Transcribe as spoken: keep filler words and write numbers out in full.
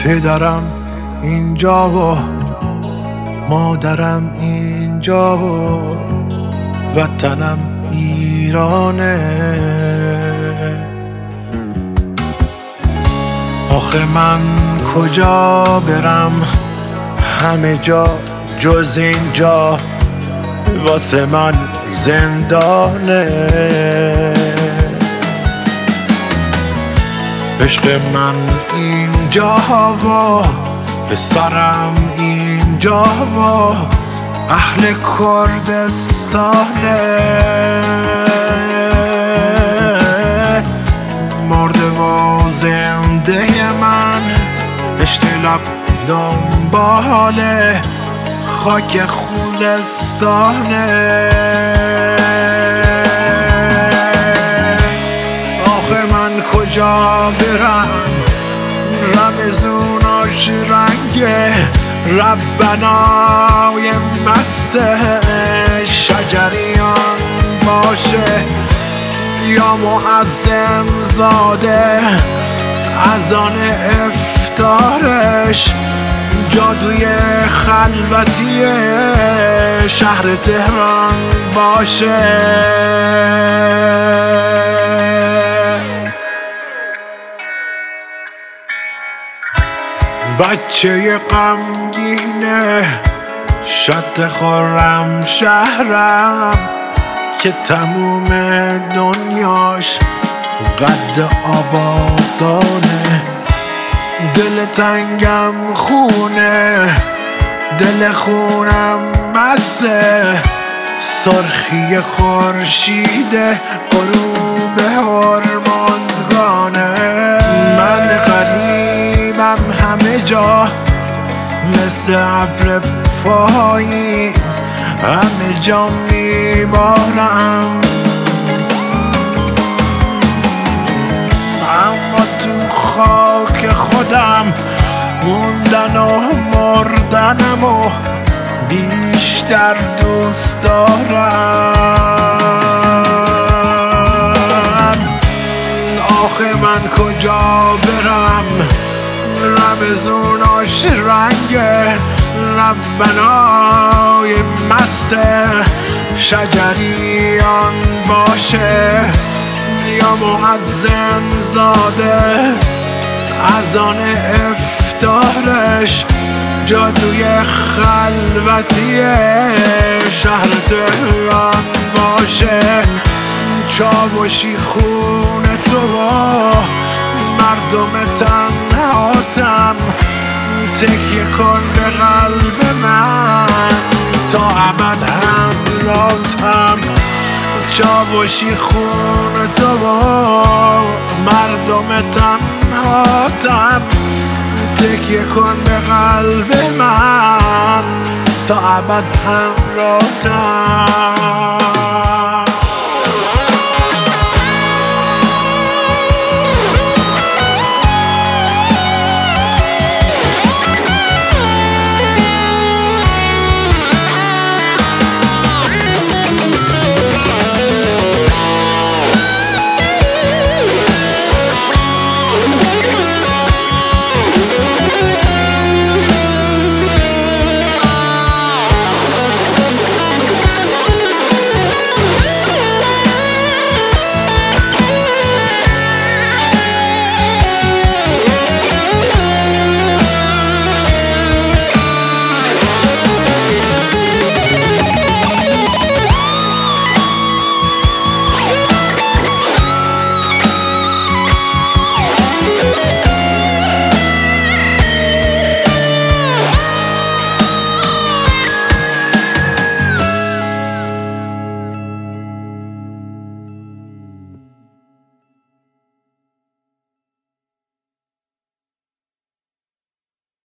پدرم اینجا و مادرم اینجا و وطنم ایرانه. آخه من کجا برم، همه جا جز اینجا واسه من زندانه. عشق من اینجا و پسرم اینجا و اهل کردستانه. مرده و زنده من پشت لب دنبال خاک خوزستانه. آخه من کجا برم، رمزوناش رنگه ربنای مست شجریان باشه یا معظم زاده از آن افتارش جادوی خلوتی شهر تهران باشه. بچه غمگینه شد خورم شهرم که تموم دنیاش قد آبادانه. دل تنگم خونه، دل خونم مسته، سرخی خورشید غروب هرمزگانه. من غریبم همه جا مثل ابر پاییز، همه جا میبارم اما تو خاک خودم موندن و مردنم و بیشتر دوست دارم. آخه من کجا برم، رمزوناش رنگ ربنای مست شجریان باشه یا معظم زاده از آن افتارش جادوی خلوتی شهر تهران باشه. چاوشی خون تو و مردم تنهاتم، تکیه کن به قلب من تا ابد همراهتم. چاوشی خون تو و مردم تنهاتم، تکیه کن به قلب من تا ابد همراهتم.